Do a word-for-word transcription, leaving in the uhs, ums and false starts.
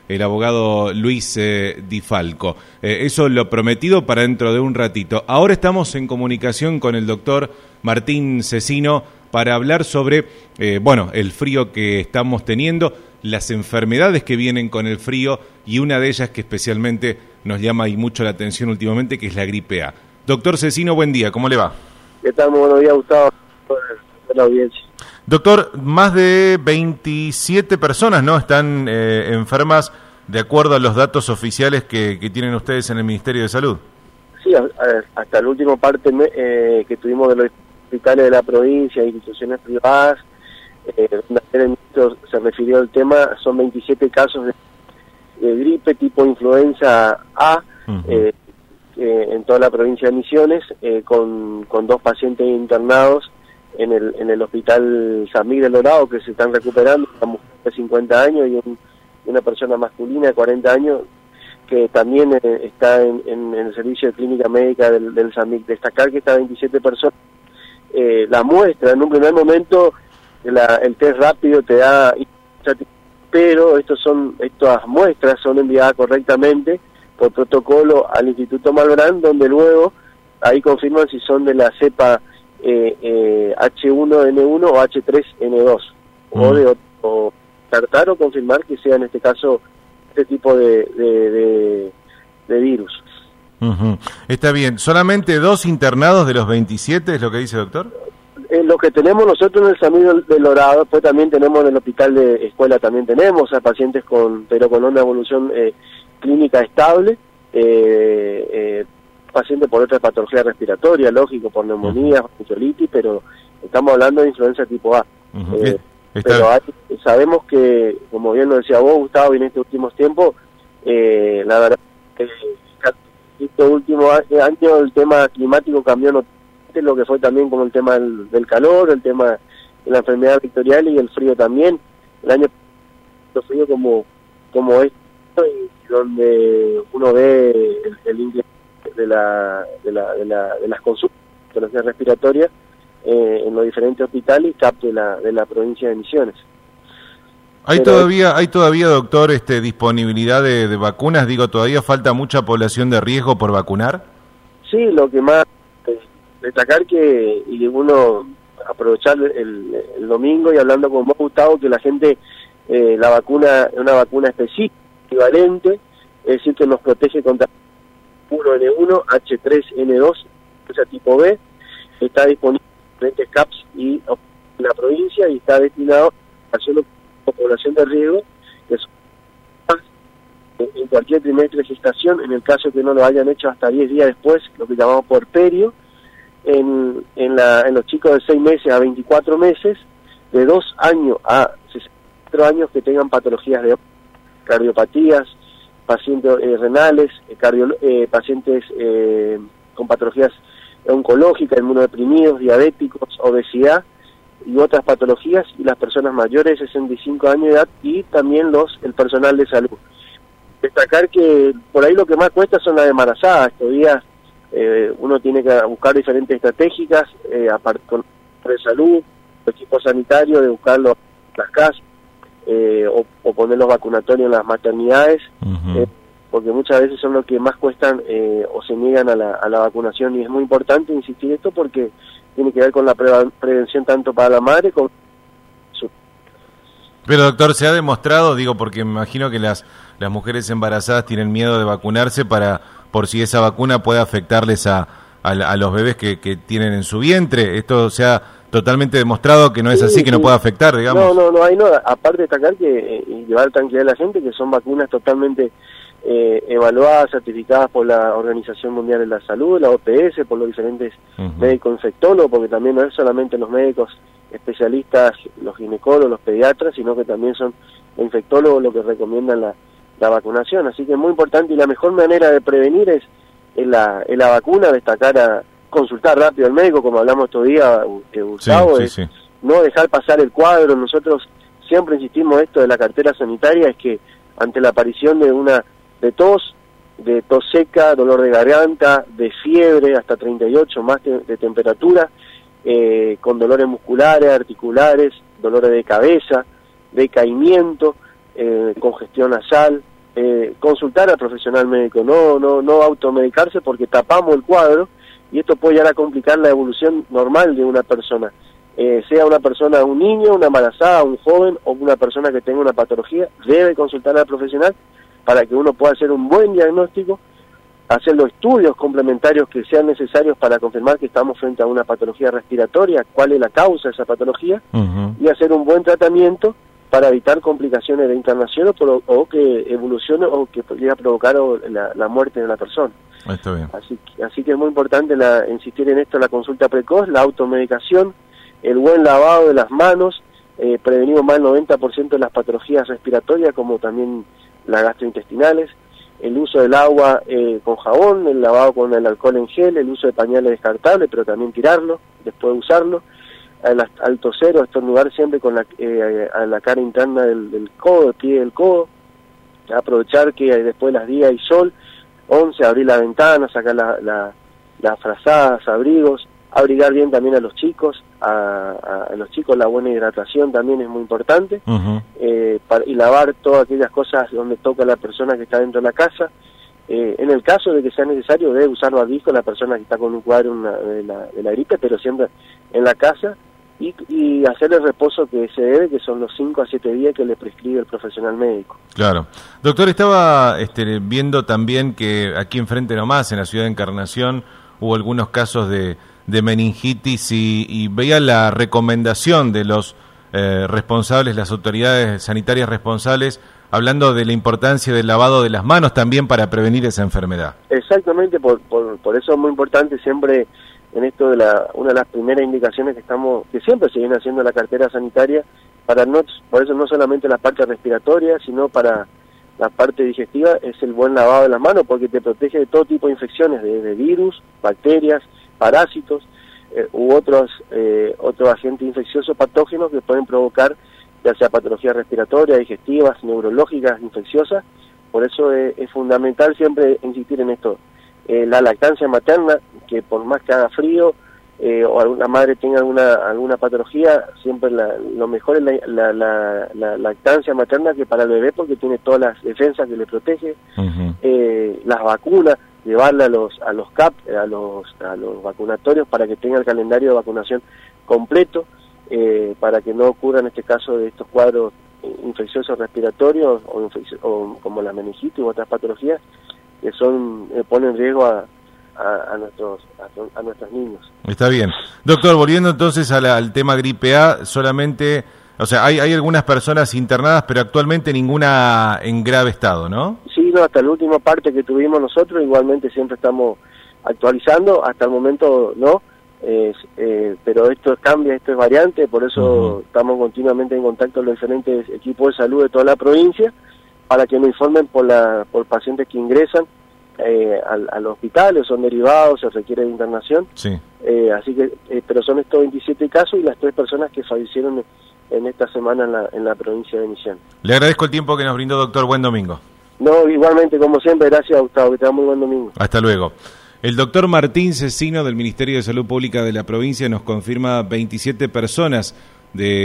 el abogado Luis eh, Di Falco. Eh, eso lo prometido para dentro de un ratito. Ahora estamos en comunicación con el doctor Martín Cecino para hablar sobre, eh, bueno, el frío que estamos teniendo, las enfermedades que vienen con el frío y una de ellas que especialmente nos llama y mucho la atención últimamente, que es la gripe A. Doctor Cecino, buen día, ¿cómo le va? ¿Qué tal? Muy buenos días, Gustavo, de la audiencia. Doctor, más de veintisiete personas, ¿no?, están eh, enfermas de acuerdo a los datos oficiales que, que tienen ustedes en el Ministerio de Salud. Sí, a, a, hasta el último parte eh, que tuvimos de los hospitales de la provincia, instituciones privadas, eh, el ministro se refirió al tema, son veintisiete casos de, de gripe tipo influenza A, uh-huh. eh, eh, en toda la provincia de Misiones, eh, con, con dos pacientes internados en el en el hospital San Miguel Dorado, que se están recuperando, una mujer de cincuenta años y un, una persona masculina de cuarenta años, que también eh, está en, en, en el servicio de clínica médica del, del San Miguel. Destacar que estas veintisiete personas, eh, la muestra, en un primer momento, la, el test rápido te da, pero estos son estas muestras son enviadas correctamente por protocolo al Instituto Malbrán, donde luego ahí confirman si son de la cepa eh, eh, H uno N uno o H tres N dos, mm. o de o tratar o confirmar que sea en este caso este tipo de, de, de, de virus. Uh-huh. Está bien. ¿Solamente dos internados de los veintisiete es lo que dice, doctor? Eh, lo que tenemos nosotros en el San Miguel del Dorado, después también tenemos en el hospital de escuela, también tenemos a pacientes con pero con una evolución eh, clínica estable, eh, eh, pacientes por otra patología respiratoria, lógico, por neumonía, bronquiolitis, pero estamos hablando de influenza tipo A. Uh-huh. eh, pero hay, sabemos que, como bien lo decía vos, Gustavo, y en estos últimos tiempos, eh, la verdad que este último año el tema climático cambió notablemente, lo que fue también como el tema del, del calor, el tema de la enfermedad vectorial y el frío también. El año el frío como como esto, y donde uno ve el, el índice de la de la de la de las consultas de las respiratorias eh, en los diferentes hospitales y C A P de la de la provincia de Misiones. ¿Hay Pero, todavía, hay todavía, doctor, este, disponibilidad de, de vacunas? Digo, ¿todavía falta mucha población de riesgo por vacunar? Sí, lo que más eh, destacar que, y uno aprovechar el, el domingo y hablando con vos, Gustavo, que la gente, eh, la vacuna es una vacuna específica, equivalente, es decir, que nos protege contra uno N uno, H tres N dos, o sea, tipo B, está disponible en diferentes C A Ps y en la provincia y está destinado a solo población de riesgo, que son en cualquier trimestre de gestación, en el caso que no lo hayan hecho hasta diez días después, lo que llamamos porperio, en, en, la, en los chicos de seis meses a veinticuatro meses, de dos años a sesenta y cuatro años que tengan patologías de cardiopatías, pacientes eh, renales, eh, cardio, eh, pacientes eh, con patologías oncológicas, inmunodeprimidos, diabéticos, obesidad, y otras patologías, y las personas mayores de sesenta y cinco años de edad, y también los el personal de salud. Destacar que por ahí lo que más cuesta son las embarazadas. Estos días eh, uno tiene que buscar diferentes estratégicas, eh, aparte con de salud, el equipo sanitario, de buscarlo en las casas, eh, o, o poner los vacunatorios en las maternidades, uh-huh. eh, porque muchas veces son los que más cuestan eh, o se niegan a la, a la vacunación, y es muy importante insistir esto porque tiene que ver con la pre- prevención tanto para la madre como su... Pero, doctor, se ha demostrado, digo, porque me imagino que las las mujeres embarazadas tienen miedo de vacunarse para por si esa vacuna puede afectarles a, a, a los bebés que, que tienen en su vientre. Esto se ha totalmente demostrado que no es sí, así, sí. que no puede afectar, digamos. No, no, no hay nada. Aparte destacar que eh, y llevar tranquilidad a la gente, que son vacunas totalmente eh, evaluadas, certificadas por la Organización Mundial de la Salud, la O P S, por los diferentes uh-huh. médicos infectólogos, porque también no es solamente los médicos especialistas, los ginecólogos, los pediatras, sino que también son los infectólogos los que recomiendan la, la vacunación. Así que es muy importante, y la mejor manera de prevenir es, es, la, es la vacuna, destacar a consultar rápido al médico, como hablamos estos días, eh, Gustavo, sí, sí, es sí. no dejar pasar el cuadro. Nosotros siempre insistimos esto de la cartera sanitaria, es que ante la aparición de una de tos, de tos seca, dolor de garganta, de fiebre hasta treinta y ocho más de, de temperatura, eh, con dolores musculares, articulares, dolores de cabeza, decaimiento, eh, congestión nasal, eh, consultar al profesional médico, no, no, no automedicarse porque tapamos el cuadro y esto puede llegar a complicar la evolución normal de una persona, eh, sea una persona, un niño, una embarazada, un joven o una persona que tenga una patología, debe consultar al profesional para que uno pueda hacer un buen diagnóstico, hacer los estudios complementarios que sean necesarios para confirmar que estamos frente a una patología respiratoria, cuál es la causa de esa patología, uh-huh. y hacer un buen tratamiento para evitar complicaciones de internación o, pro, o que evolucione o que podría provocar o, la, la muerte de la persona. Está bien. Así, así que es muy importante la, insistir en esto, la consulta precoz, la automedicación, el buen lavado de las manos, eh, prevenimos más del noventa por ciento de las patologías respiratorias, como también las gastrointestinales, el uso del agua eh, con jabón, el lavado con el alcohol en gel, el uso de pañales descartables, pero también tirarlo después de usarlo, al, al toser o estornudar siempre con la, eh, a la cara interna del, del codo, el pie del codo, aprovechar que después de las días hay sol, once, abrir la ventana, sacar la, la, las frazadas, abrigos, abrigar bien también a los chicos, a, a, a los chicos la buena hidratación también es muy importante, uh-huh. eh, para, y lavar todas aquellas cosas donde toca la persona que está dentro de la casa. Eh, en el caso de que sea necesario, debe usar barbijo la persona que está con un cuadro una, de, la, de la gripe, pero siempre en la casa, y, y hacer el reposo que se debe, que son los cinco a siete días que le prescribe el profesional médico. Claro. Doctor, estaba este, viendo también que aquí enfrente nomás, en la ciudad de Encarnación, hubo algunos casos de, de meningitis y, y veía la recomendación de los eh, responsables, las autoridades sanitarias responsables, hablando de la importancia del lavado de las manos también para prevenir esa enfermedad. Exactamente, por, por, por eso es muy importante siempre en esto de la una de las primeras indicaciones que estamos que siempre se viene haciendo en la cartera sanitaria, para no por eso no solamente la parte respiratoria, sino para la parte digestiva, es el buen lavado de las manos, porque te protege de todo tipo de infecciones, de, de virus, bacterias, parásitos eh, u otros eh, otros agentes infecciosos patógenos que pueden provocar ya sea patologías respiratorias, digestivas, neurológicas, infecciosas. Por eso es, es fundamental siempre insistir en esto. Eh, la lactancia materna, que por más que haga frío eh, o alguna madre tenga alguna alguna patología, siempre la, lo mejor es la, la, la, la lactancia materna que para el bebé, porque tiene todas las defensas que le protege. Uh-huh. eh, las vacunas, llevarla a los a los C A P, a los a los vacunatorios para que tenga el calendario de vacunación completo, eh, para que no ocurra en este caso de estos cuadros infecciosos respiratorios o, infeccio, o como la meningitis u otras patologías que son eh, ponen en riesgo a, a, a nuestros a, a nuestros niños. Está bien. Doctor, volviendo entonces a la, al tema gripe A, solamente, o sea, hay, hay algunas personas internadas, pero actualmente ninguna en grave estado, ¿no? Sí, no, hasta la última parte que tuvimos nosotros, igualmente siempre estamos actualizando, hasta el momento no, eh, eh, pero esto cambia, esto es variante, por eso uh-huh. estamos continuamente en contacto con los diferentes equipos de salud de toda la provincia, para que nos informen por la por pacientes que ingresan eh, al, al hospital, o son derivados, se requiere de internación. Sí. Eh, así que, eh, pero son estos veintisiete casos y las tres personas que fallecieron en esta semana en la, en la provincia de Misiones. Le agradezco el tiempo que nos brindó, doctor. Buen domingo. No, igualmente, como siempre, gracias, Gustavo, que te da muy buen domingo. Hasta luego. El doctor Martín Cecino del Ministerio de Salud Pública de la provincia nos confirma veintisiete personas de